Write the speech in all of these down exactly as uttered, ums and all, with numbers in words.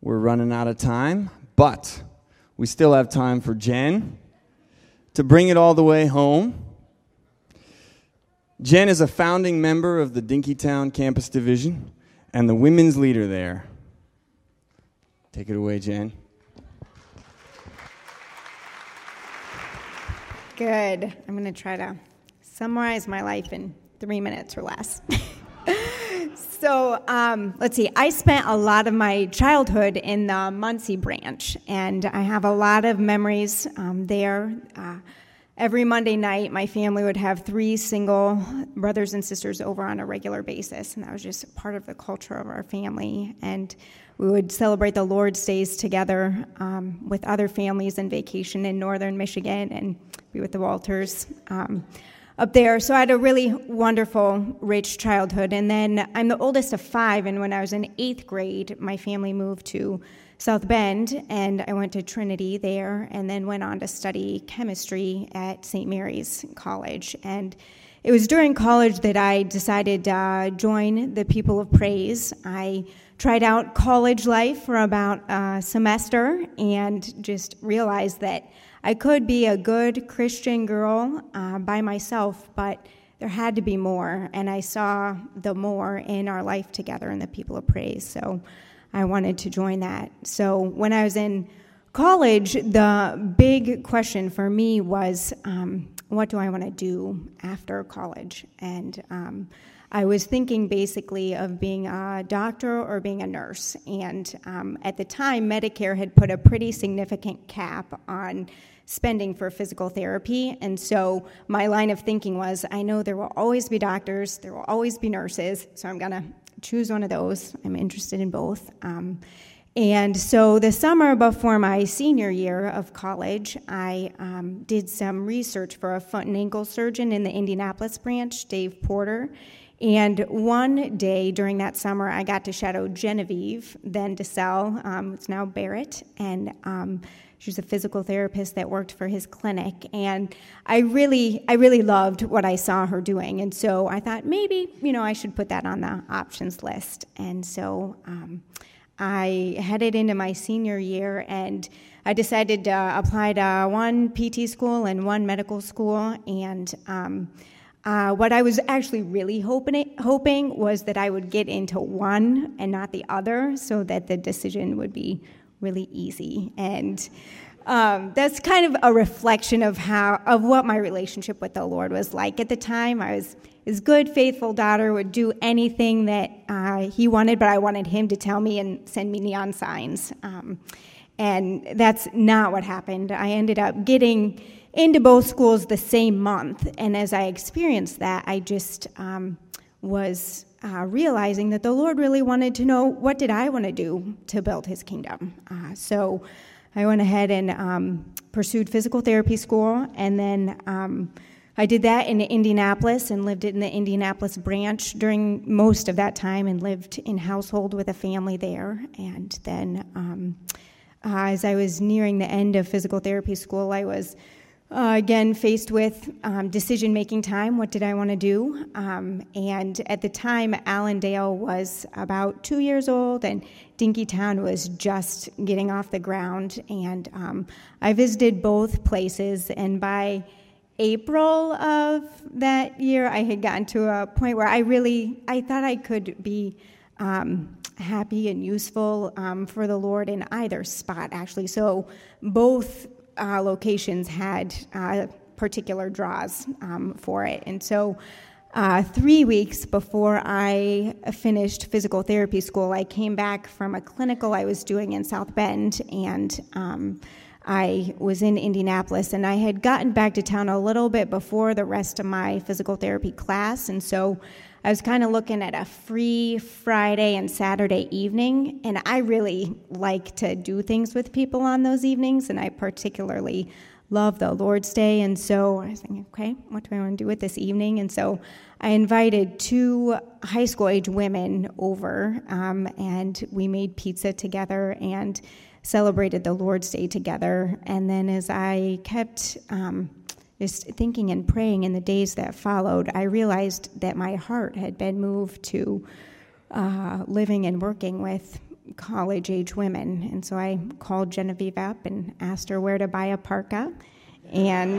We're running out of time, but we still have time for Jen to bring it all the way home. Jen is a founding member of the Dinkytown Campus Division and the women's leader there. Take it away, Jen. Good. I'm going to try to summarize my life in three minutes or less. So, um, let's see. I spent a lot of my childhood in the Muncie branch, and I have a lot of memories um, there. Uh, every Monday night, my family would have three single brothers and sisters over on a regular basis, and that was just part of the culture of our family. And we would celebrate the Lord's Days together um, with other families and vacation in northern Michigan and be with the Walters um, up there. So I had a really wonderful, rich childhood. And then I'm the oldest of five, and when I was in eighth grade, my family moved to South Bend, and I went to Trinity there and then went on to study chemistry at Saint Mary's College. And it was during college that I decided to uh, join the People of Praise. I tried out college life for about a semester and just realized that I could be a good Christian girl uh, by myself, but there had to be more, and I saw the more in our life together in the People of Praise, so I wanted to join that. So when I was in college, the big question for me was, um, what do I want to do after college? And um, I was thinking basically of being a doctor or being a nurse, and um, at the time, Medicare had put a pretty significant cap on spending for physical therapy, and so my line of thinking was, I know there will always be doctors, there will always be nurses, so I'm going to choose one of those. I'm interested in both. Um, and so the summer before my senior year of college, I um, did some research for a foot and ankle surgeon in the Indianapolis branch, Dave Porter. And one day during that summer, I got to shadow Genevieve, then DeSalle, um, it's now Barrett, and um, she was a physical therapist that worked for his clinic, and I really, I really loved what I saw her doing, and so I thought maybe, you know, I should put that on the options list, and so um, I headed into my senior year, and I decided to apply to one P T school and one medical school, and um, uh, what I was actually really hoping, hoping was that I would get into one and not the other, so that the decision would be really easy. And um, that's kind of a reflection of how of what my relationship with the Lord was like at the time. I was his good, faithful daughter, would do anything that uh, he wanted, but I wanted him to tell me and send me neon signs. Um, and that's not what happened. I ended up getting into both schools the same month, and as I experienced that, I just um, was Uh, realizing that the Lord really wanted to know, what did I want to do to build his kingdom? Uh, so I went ahead and um, pursued physical therapy school, and then um, I did that in Indianapolis and lived in the Indianapolis branch during most of that time and lived in household with a family there. And then um, uh, as I was nearing the end of physical therapy school, I was Uh, again, faced with um, decision-making time. What did I want to do? Um, and at the time, Allendale was about two years old, and Dinkytown was just getting off the ground. And um, I visited both places, and by April of that year, I had gotten to a point where I really, I thought I could be um, happy and useful um, for the Lord in either spot, actually. So both Uh, locations had uh, particular draws um, for it. And so uh, three weeks before I finished physical therapy school, I came back from a clinical I was doing in South Bend, and um, I was in Indianapolis, and I had gotten back to town a little bit before the rest of my physical therapy class, and so I was kind of looking at a free Friday and Saturday evening, and I really like to do things with people on those evenings, and I particularly love the Lord's Day, and so I was thinking, okay, what do I want to do with this evening? And so I invited two high school age women over, um, and we made pizza together and celebrated the Lord's Day together. And then as I kept um, just thinking and praying in the days that followed, I realized that my heart had been moved to uh, living and working with college-age women. And so I called Genevieve up and asked her where to buy a parka. And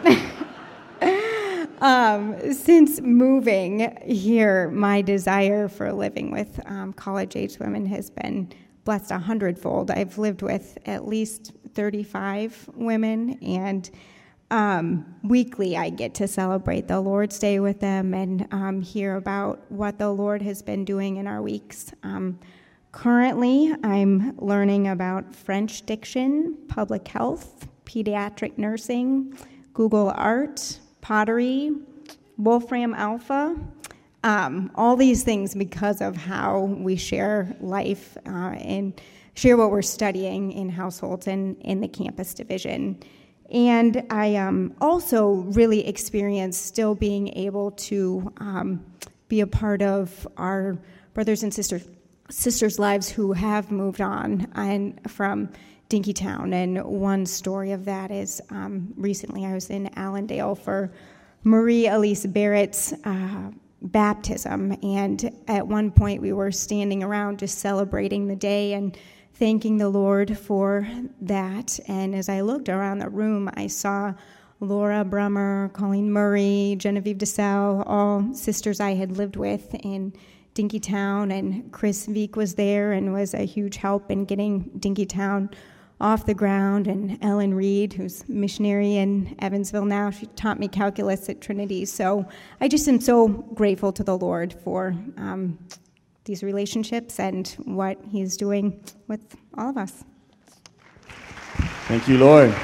um, since moving here, my desire for living with um, college-age women has been blessed a hundredfold. I've lived with at least thirty-five women, and um, weekly I get to celebrate the Lord's Day with them and um, hear about what the Lord has been doing in our weeks. Um, currently, I'm learning about French diction, public health, pediatric nursing, Google Art, pottery, Wolfram Alpha, um, all these things because of how we share life uh, and share what we're studying in households and in the campus division. And I um, also really experienced still being able to um, be a part of our brothers and sisters sisters' lives who have moved on and from Dinkytown. And one story of that is um, recently I was in Allendale for Marie Elise Barrett's uh, baptism. And at one point we were standing around just celebrating the day and thanking the Lord for that. And as I looked around the room, I saw Laura Brummer, Colleen Murray, Genevieve DeSalle, all sisters I had lived with in Dinkytown, and Chris Veek was there and was a huge help in getting Dinkytown off the ground, and Ellen Reed, who's missionary in Evansville now, she taught me calculus at Trinity. So I just am so grateful to the Lord for um, these relationships and what he's doing with all of us. Thank you, Lord.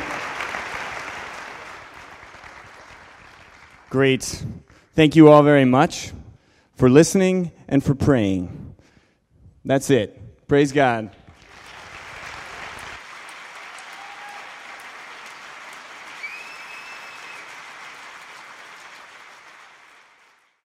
Great. Thank you all very much for listening and for praying. That's it. Praise God.